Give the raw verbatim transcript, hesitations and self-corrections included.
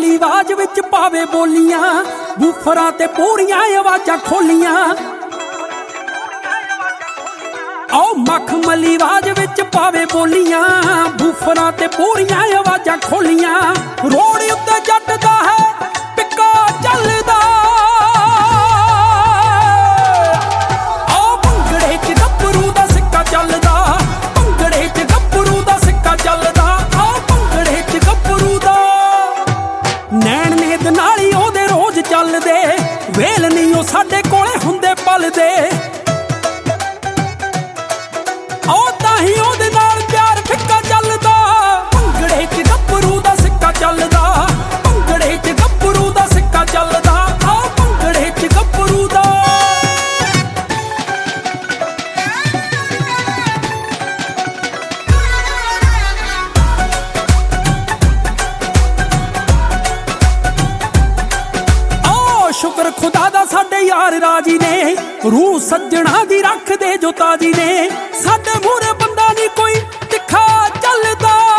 ਮਲੀ ਆਵਾਜ਼ ਵਿੱਚ ਪਾਵੇ ਬੋਲੀਆਂ, ਬੂਫਰਾਂ ਤੇ ਪੂਰੀਆਂ ਆਵਾਜ਼ਾਂ ਖੋਲੀਆਂ। ਆਓ ਮਖਮਲੀ ਆਵਾਜ਼ ਵਿੱਚ ਪਾਵੇ ਬੋਲੀਆਂ, ਬੂਫਰਾਂ ਤੇ ਪੂਰੀਆਂ ਆਵਾਜ਼ਾਂ ਖੋਲੀਆਂ। ਰੋਡ ਉੱਤੇ ਜੱਟ ਦਾ ਹੈ ਪਿੱਕਾ ਚੱਲਦਾ, ਆਓ ਭੰਗੜੇ 'ਚ ਗੱਭਰੂ ਦਾ ਸਿੱਕਾ ਚੱਲਦਾ, ਭੰਗੜੇ 'ਚ ਗੱਭਰੂ ਦਾ ਸਿੱਕਾ ਚੱਲਦਾ, ਆਓ ਭੰਗੜੇ 'ਚ ਗੱਭਰੂ ਦਾ। ਨੈਣ ਨੇਦ ਨਾਲ ਹੀ ਉਹਦੇ ਰੋਜ਼ ਚੱਲਦੇ, ਵੇਲ ਨਹੀਂ ਉਹ ਸਾਡੇ ਕੋਲੇ ਹੁੰਦੇ ਪਲਦੇ। ਉਹ ਤਾਂ ਹੀ ਉਹਦੇ ਨਾਲ ਪਿਆਰ ਫਿੱਕਾ ਚੱਲਦਾ, ਭੰਗੜੇ 'ਚ ਗੱਭਰੂ ਦਾ ਸਿੱਕਾ ਚੱਲਦਾ, ਭੰਗੜੇ 'ਚ ਗੱਭਰੂ ਦਾ ਸਿੱਕਾ ਚੱਲਦਾ, ਆਹ ਭੰਗੜੇ 'ਚ ਗੱਭਰੂ ਦਾ। ਆਹ ਸ਼ੁਕਰ ਖੁਦਾ ਦਾ ਸਾਡੇ ਯਾਰ ਰਾਜੀ ਨੇ, ਰੂਹ ਸੱਜਣਾ ਦੀ ਰੱਖਦੇ ਜੋ ਤਾਜੀ ਨੇ। ਸਾਡੇ ਮੂਹਰੇ ਬੰਦਾ ਨਹੀਂ ਕੋਈ ਤਿੱਖਾ ਚੱਲਦਾ।